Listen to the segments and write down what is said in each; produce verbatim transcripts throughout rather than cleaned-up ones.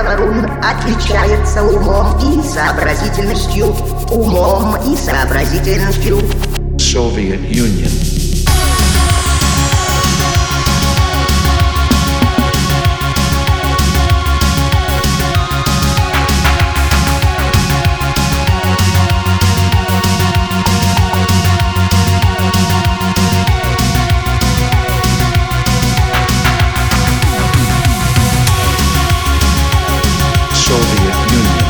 говорун отличается умом и сообразительностью, умом и сообразительностью. Soviet Union. Soviet Union.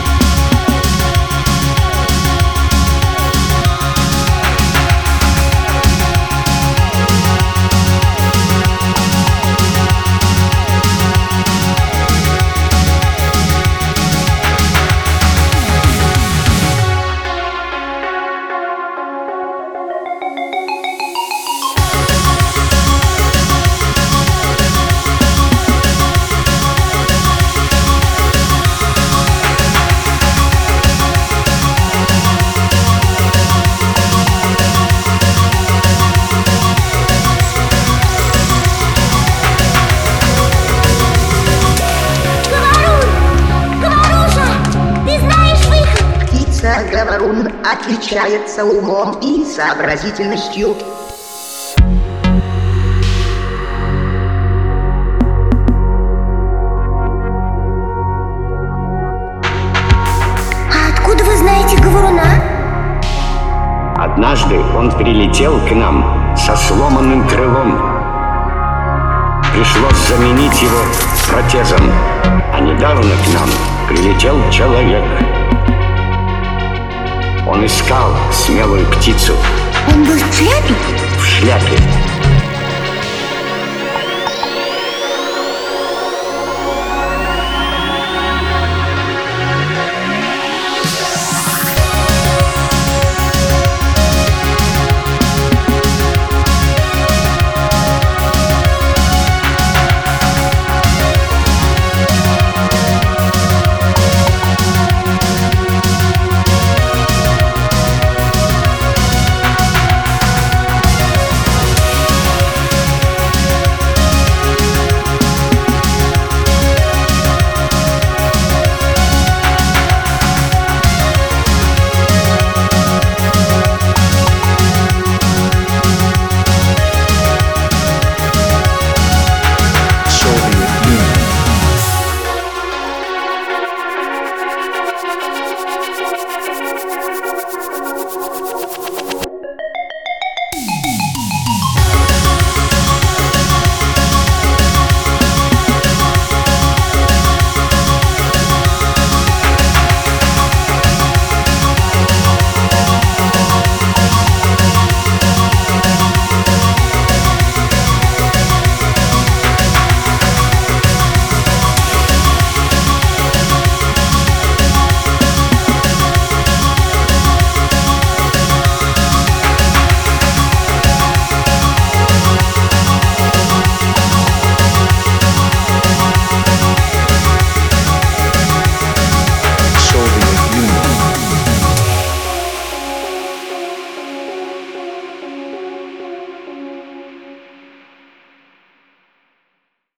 Говорун отличается умом и сообразительностью. А откуда вы знаете говоруна? Однажды он прилетел к нам со сломанным крылом. Пришлось заменить его протезом. А недавно к нам прилетел человек. Он искал смелую птицу. Он был в шляпе? В шляпе.